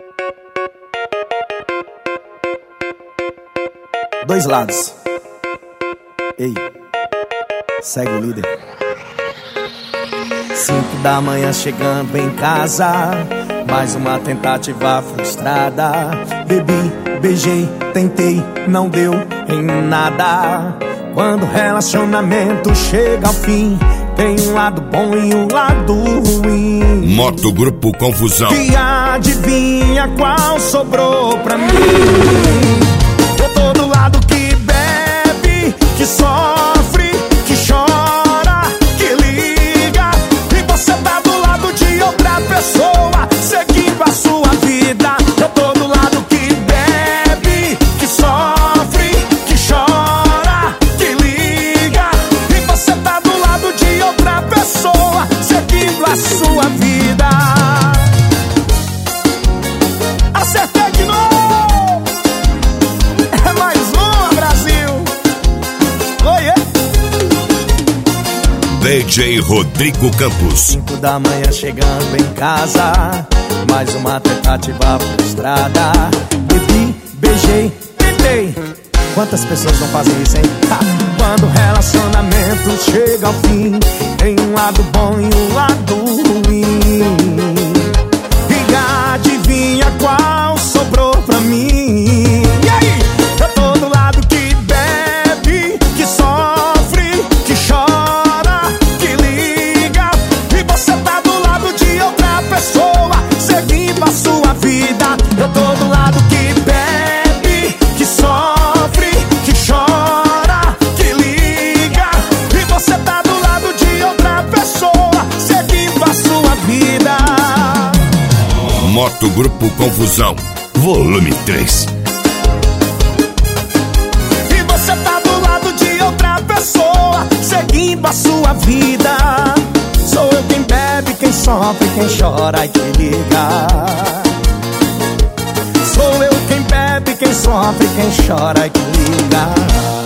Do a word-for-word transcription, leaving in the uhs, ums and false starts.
Dois lados. Ei, segue o líder. Cinco da manhã chegando em casa, mais uma tentativa frustrada. Bebi, beijei, tentei, não deu em nada. Quando o relacionamento chega ao fim, tem um lado bom e um lado ruim. Moto Grupo Confusão. E adivinha qual sobrou pra mim? Eu tô do lado que bebe, que sofre, que chora, que liga. E você tá do lado de outra pessoa, seguindo a sua vida. Eu tô do lado que bebe, que sofre, que chora, que liga. E você tá do lado de outra pessoa, seguindo a sua vida. Acertei de novo! É mais uma, Brasil! Oiê! D J Rodrigo Campos. Cinco da manhã chegando em casa, mais uma tentativa frustrada. Bebi, beijei, tentei. Quantas pessoas não fazem isso, hein? Ha! Quando o relacionamento chega ao fim, tem um lado bom e um lado ruim. E adivinha qual sobrou pra mim? E aí? Eu tô do lado que bebe, que sofre, que chora, que liga. E você tá do lado de outra pessoa, seguindo a sua vida. Eu tô do lado que bebe, que sofre, que chora, que liga. E você tá do lado de outra pessoa, seguindo a sua vida. Moto Grupo Confusão, volume três. E você tá do lado de outra pessoa, seguindo a sua vida. Sou eu quem bebe, quem sofre, quem chora e que liga. Sou eu quem bebe, quem sofre, quem chora e que liga.